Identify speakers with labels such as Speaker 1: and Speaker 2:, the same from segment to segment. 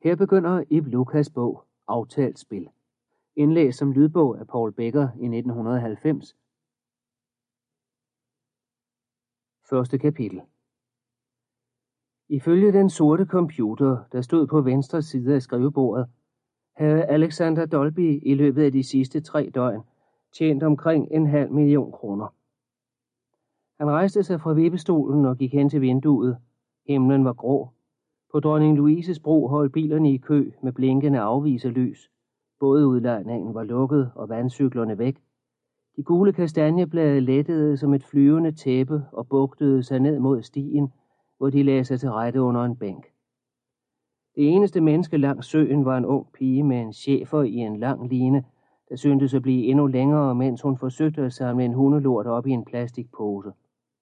Speaker 1: Her begynder Ib Lukas bog Aftalt spil. Indlæst som lydbog af Paul Becker i 1990. Første kapitel. Ifølge den sorte computer, der stod på venstre side af skrivebordet, havde Alexander Dolby i løbet af de sidste 3 døgn tjent omkring 500.000 kroner. Han rejste sig fra vippestolen og gik hen til vinduet. Himlen var grå. På Dronning Louises bro holdt bilerne i kø med blinkende afviserlys. Bådeudlejningen var lukket og vandcyklerne væk. De gule kastanjeblade lettede som et flyvende tæppe og bugtede sig ned mod stien, hvor de lagde sig til rette under en bænk. Det eneste menneske langs søen var en ung pige med en schæfer i en lang line, der syntes at blive endnu længere, mens hun forsøgte at samle en hundelort op i en plastikpose.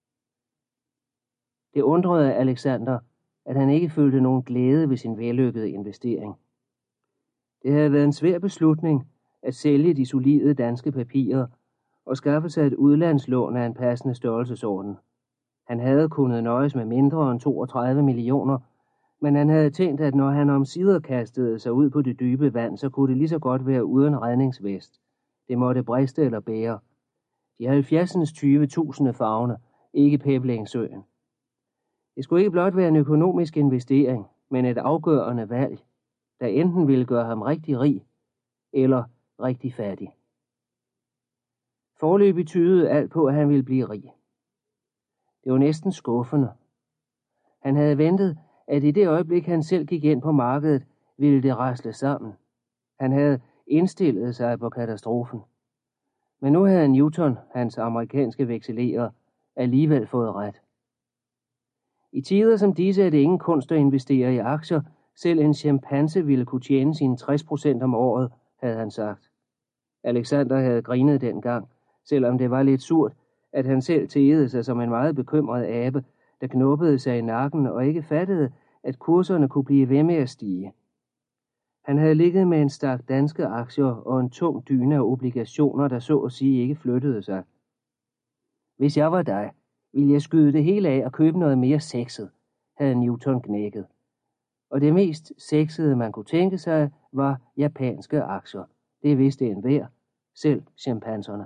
Speaker 1: Det undrede Alexander, at han ikke følte nogen glæde ved sin vellykkede investering. Det havde været en svær beslutning at sælge de solide danske papirer og skaffe sig et udlandslån af en passende størrelsesorden. Han havde kunnet nøjes med mindre end 32 millioner, men han havde tænkt, at når han omsider kastede sig ud på det dybe vand, så kunne det lige så godt være uden redningsvest. Det måtte briste eller bære. De 70.000 favne, ikke Peblingesøen. Det skulle ikke blot være en økonomisk investering, men et afgørende valg, der enten ville gøre ham rigtig rig eller rigtig fattig. Foreløbig tydede alt på, at han ville blive rig. Det var næsten skuffende. Han havde ventet, at i det øjeblik, han selv gik ind på markedet, ville det rasle sammen. Han havde indstillet sig på katastrofen. Men nu havde Newton, hans amerikanske vekselerer, alligevel fået ret. I tider som disse er det ingen kunst at investere i aktier. Selv en chimpanse ville kunne tjene sine 60% om året, havde han sagt. Alexander havde grinet dengang, selvom det var lidt surt, at han selv tegede sig som en meget bekymret abe, der knuppede sig i nakken og ikke fattede, at kurserne kunne blive ved med at stige. Han havde ligget med en stak danske aktier og en tung dyne af obligationer, der så at sige ikke flyttede sig. Hvis jeg var dig, ville jeg skyde det hele af og købe noget mere sexet, havde Newton knækket. Og det mest sexede, man kunne tænke sig, var japanske aktier. Det vidste enhver, selv chimpanserne.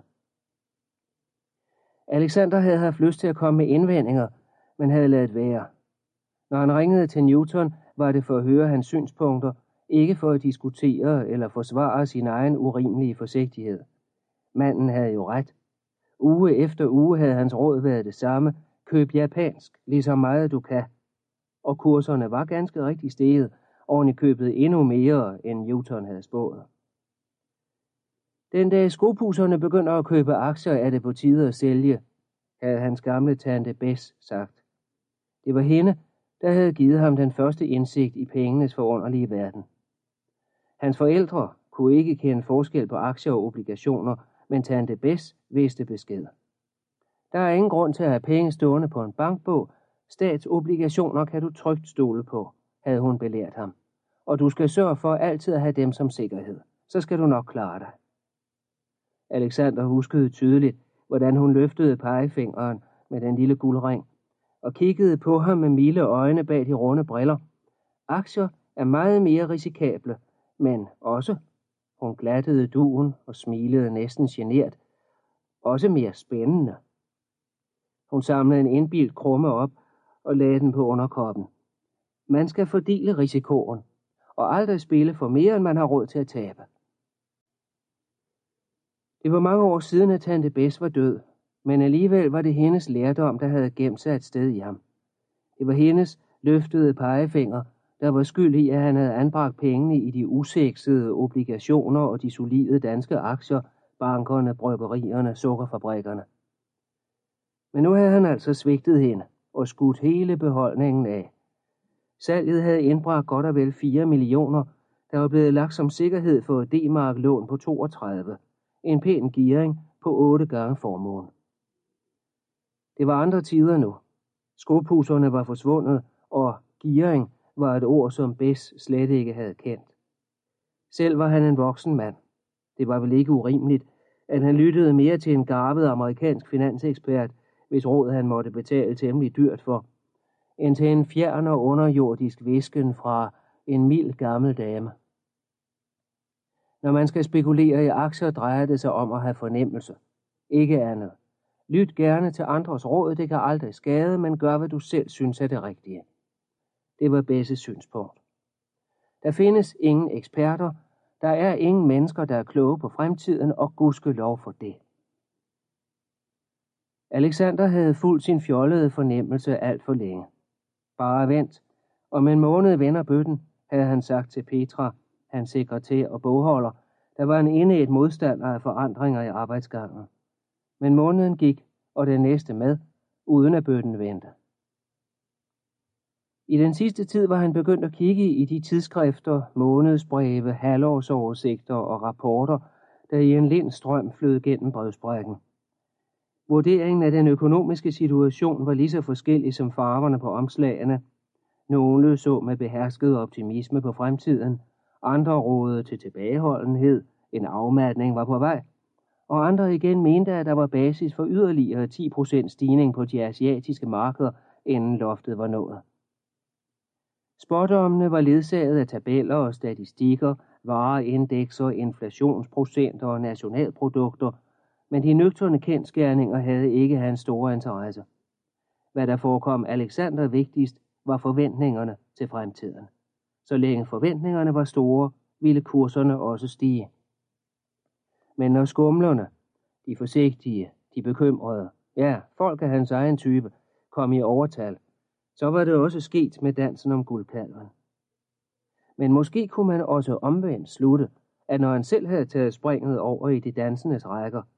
Speaker 1: Alexander havde haft lyst til at komme med indvendinger, men havde ladet være. Når han ringede til Newton, var det for at høre hans synspunkter, ikke for at diskutere eller forsvare sin egen urimelige forsigtighed. Manden havde jo ret. Uge efter uge havde hans råd været det samme. Køb japansk, lige så meget du kan. Og kurserne var ganske rigtig steget, oven i købet endnu mere, end Newton havde spået. Den dag skopusserne begynder at købe aktier, er det på tide at sælge, havde hans gamle tante Bess sagt. Det var hende, der havde givet ham den første indsigt i pengenes forunderlige verden. Hans forældre kunne ikke kende forskel på aktier og obligationer, men tante Bess vidste besked. Der er ingen grund til at have penge stående på en bankbog. Statsobligationer kan du trygt stole på, havde hun belært ham. Og du skal sørge for altid at have dem som sikkerhed. Så skal du nok klare dig. Alexander huskede tydeligt, hvordan hun løftede pegefingeren med den lille guldring og kiggede på ham med milde øjne bag de runde briller. Aktier er meget mere risikable, men også, hun glattede duen og smilede næsten genert, også mere spændende. Hun samlede en indbildt krumme op og lagde den på underkoppen. Man skal fordele risikoen, og aldrig spille for mere, end man har råd til at tabe. Det var mange år siden, at tante Bess var død, men alligevel var det hendes lærdom, der havde gemt sig et sted i ham. Det var hendes løftede pegefinger, der var skyld i, at han havde anbragt pengene i de usexede obligationer og de solide danske aktier, bankerne, bryggerierne, sukkerfabrikkerne. Men nu havde han altså svigtet hende og skudt hele beholdningen af. Salget havde indbragt godt og vel 4 millioner, der var blevet lagt som sikkerhed for et D-mark-lån på 32. En pæn gearing på 8 gange formuen. Det var andre tider nu. Skopusserne var forsvundet, og gearing var et ord, som Bess slet ikke havde kendt. Selv var han en voksen mand. Det var vel ikke urimeligt, at han lyttede mere til en garvet amerikansk finansekspert, hvis råd han måtte betale temmelig dyrt for, end til en fjern og underjordisk hvisken fra en mild gammel dame. Når man skal spekulere i aktier, drejer det sig om at have fornemmelse. Ikke andet. Lyt gerne til andres råd, det kan aldrig skade, men gør, hvad du selv synes er det rigtige. Det var Besses synspunkt. Der findes ingen eksperter, der er ingen mennesker, der er kloge på fremtiden, og gudskelov for det. Alexander havde fulgt sin fjollede fornemmelse alt for længe. Bare vent. Om en måned vender bøtten, havde han sagt til Petra, hans sekretær og bogholder, der var en indædt modstander af forandringer i arbejdsgangen. Men måneden gik, og den næste med, uden at bøtten vendte. I den sidste tid var han begyndt at kigge i de tidsskrifter, månedsbreve, halvårsoversigter og rapporter, der i en lind strøm flød gennem brevsprækken. Vurderingen af den økonomiske situation var lige så forskellig som farverne på omslagene. Nogle så med behersket optimisme på fremtiden, andre rådede til tilbageholdenhed, en afmatning var på vej, og andre igen mente, at der var basis for yderligere 10% stigning på de asiatiske markeder, inden loftet var nået. Spådommene var ledsaget af tabeller og statistikker, vareindekser, inflationsprocenter og nationalprodukter, men de nøgterne kendsgerninger havde ikke hans store interesse. Hvad der forekom Alexander vigtigst, var forventningerne til fremtiden. Så længe forventningerne var store, ville kurserne også stige. Men når skumlerne, de forsigtige, de bekymrede, ja, folk af hans egen type, kom i overtal, så var det også sket med dansen om guldkalven. Men måske kunne man også omvendt slutte, at når han selv havde taget springet over i de dansendes rækker,